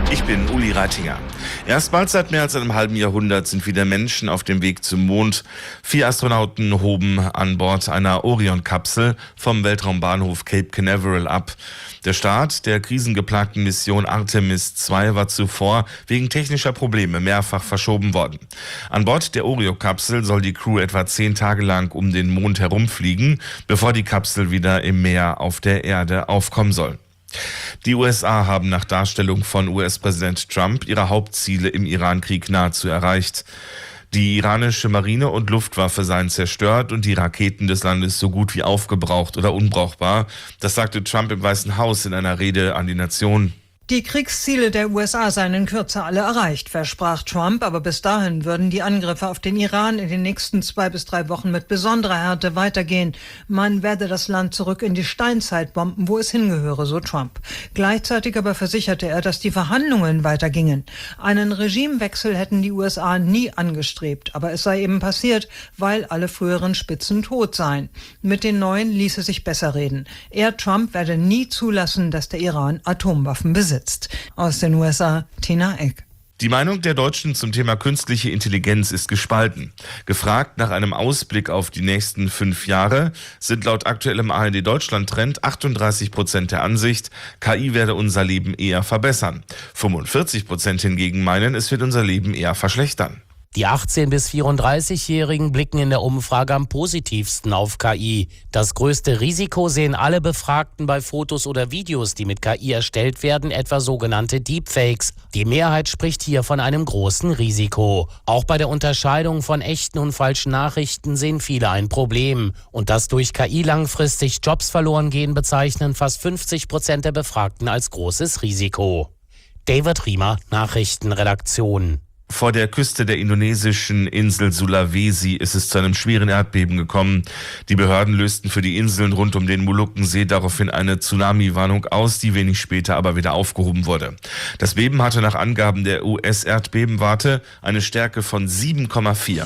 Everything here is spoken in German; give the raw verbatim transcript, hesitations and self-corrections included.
Ich bin Uli Reitinger. Erstmals seit mehr als einem halben Jahrhundert sind wieder Menschen auf dem Weg zum Mond. Vier Astronauten hoben an Bord einer Orion-Kapsel vom Weltraumbahnhof Cape Canaveral ab. Der Start der krisengeplagten Mission Artemis zwei war zuvor wegen technischer Probleme mehrfach verschoben worden. An Bord der Orion-Kapsel soll die Crew etwa zehn Tage lang um den Mond herumfliegen, bevor die Kapsel wieder im Meer auf der Erde aufkommen soll. Die U S A haben nach Darstellung von U S-Präsident Trump ihre Hauptziele im Iran-Krieg nahezu erreicht. Die iranische Marine und Luftwaffe seien zerstört und die Raketen des Landes so gut wie aufgebraucht oder unbrauchbar. Das sagte Trump im Weißen Haus in einer Rede an die Nation. Die Kriegsziele der U S A seien in Kürze alle erreicht, versprach Trump, aber bis dahin würden die Angriffe auf den Iran in den nächsten zwei bis drei Wochen mit besonderer Härte weitergehen. Man werde das Land zurück in die Steinzeit bomben, wo es hingehöre, so Trump. Gleichzeitig aber versicherte er, dass die Verhandlungen weitergingen. Einen Regimewechsel hätten die U S A nie angestrebt, aber es sei eben passiert, weil alle früheren Spitzen tot seien. Mit den neuen ließe sich besser reden. Er, Trump, werde nie zulassen, dass der Iran Atomwaffen besitzt. Aus den U S A, Tina Eck. Die Meinung der Deutschen zum Thema künstliche Intelligenz ist gespalten. Gefragt nach einem Ausblick auf die nächsten fünf Jahre sind laut aktuellem A R D Deutschland-Trend achtunddreißig Prozent der Ansicht, K I werde unser Leben eher verbessern. fünfundvierzig Prozent hingegen meinen, es wird unser Leben eher verschlechtern. Die achtzehn- bis vierunddreißigjährigen blicken in der Umfrage am positivsten auf K I. Das größte Risiko sehen alle Befragten bei Fotos oder Videos, die mit K I erstellt werden, etwa sogenannte Deepfakes. Die Mehrheit spricht hier von einem großen Risiko. Auch bei der Unterscheidung von echten und falschen Nachrichten sehen viele ein Problem. Und dass durch K I langfristig Jobs verloren gehen, bezeichnen fast fünfzig Prozent der Befragten als großes Risiko. David Riemer, Nachrichtenredaktion. Vor der Küste der indonesischen Insel Sulawesi ist es zu einem schweren Erdbeben gekommen. Die Behörden lösten für die Inseln rund um den Molukkensee daraufhin eine Tsunami-Warnung aus, die wenig später aber wieder aufgehoben wurde. Das Beben hatte nach Angaben der U S-Erdbebenwarte eine Stärke von sieben Komma vier.